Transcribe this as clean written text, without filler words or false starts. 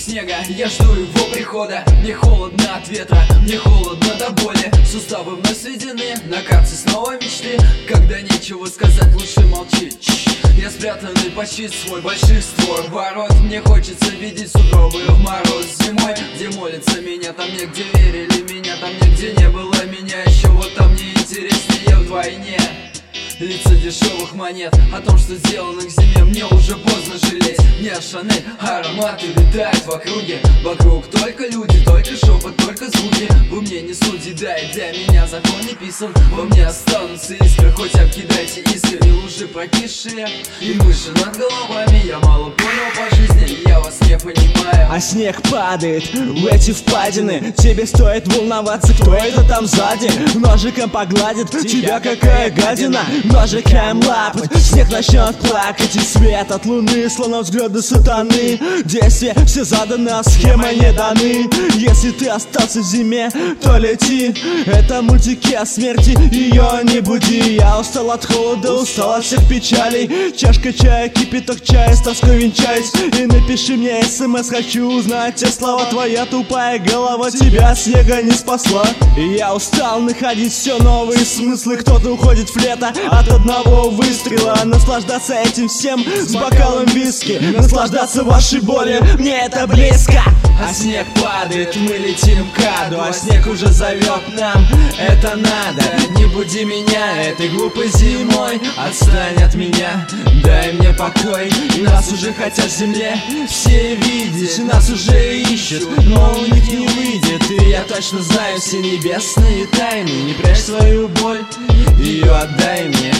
снега, я жду его прихода. Мне холодно от ветра, мне холодно до боли. Суставы вновь сведены, на карте снова мечты. Когда нечего сказать, лучше молчи. Я спрятанный почти свой больших створ ворот. Мне хочется видеть сугробы в мороз зимой. Где молятся меня, там негде верили меня, там нигде не было меня. Еще вот там мне интереснее вдвойне. Лица дешевых монет, о том, что сделано к зиме, мне уже поздно жалеть. Мне Шанель, ароматы витают в округе. Вокруг только люди, только шепот, только звуки. Вы мне не судьи, да и для меня закон не писан. Во мне останутся искры, хоть обкидайте искры. И лужи прокисшие, и мыши над головами. Я мало понял по жизни, я вас не понимаю. А снег падает в эти впадины. Тебе стоит волноваться, кто это там сзади. Ножиком погладит тебя какая гадина. Ножиком лапать, снег начнет плакать. И свет от луны, словно взгляды сатаны. Действия все заданы, а схемы не даны. Если ты остался в зиме, то лети. Это мультики о смерти, ее не буди. Я устал от холода, устал от всех печалей. Чашка чая, кипяток чая, с тоской венчаюсь. И напиши мне смс, хочу узнать те слова. Твоя тупая голова тебя снега не спасла. И я устал находить все новые смыслы. Кто-то уходит в лето от одного выстрела. Наслаждаться этим всем с бокалом виски. Наслаждаться вашей болью, мне это близко. А снег падает, мы летим к аду. А снег уже зовет нам, это надо. Не буди меня этой глупой зимой. Отстань от меня, дай мне покой. Нас уже хотят в земле все видеть. Нас уже ищут, но у них не выйдет. И я точно знаю все небесные тайны. Не прячь свою боль, ее отдай мне.